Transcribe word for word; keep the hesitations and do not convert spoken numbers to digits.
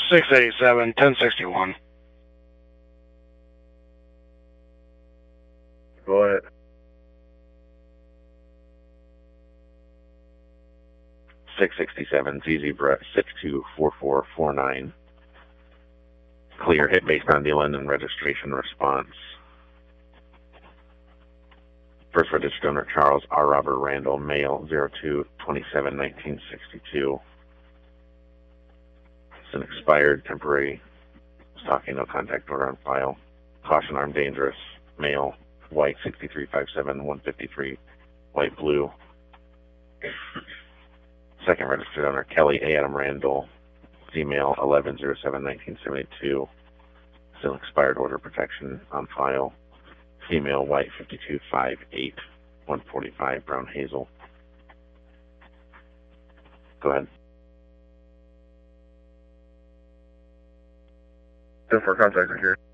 six eighty-seven, ten sixty-one. Go ahead. six sixty-seven, Z Z Brett, six two four four four nine. Clear hit based on the London registration response. First registered owner Charles R. Robert Randall, male, zero two twenty-seven nineteen sixty-two. It's an expired temporary stocking, no contact order on file. Caution armed dangerous, male, white, sixty-three fifty-seven one fifty-three, white blue. Second registered owner Kelly A. Adam Randall, female, eleven oh seven nineteen seventy-two. Still expired order protection on file. Female, white, fifty-two fifty-eight one forty-five, brown hazel. Go ahead. ten four, contact security.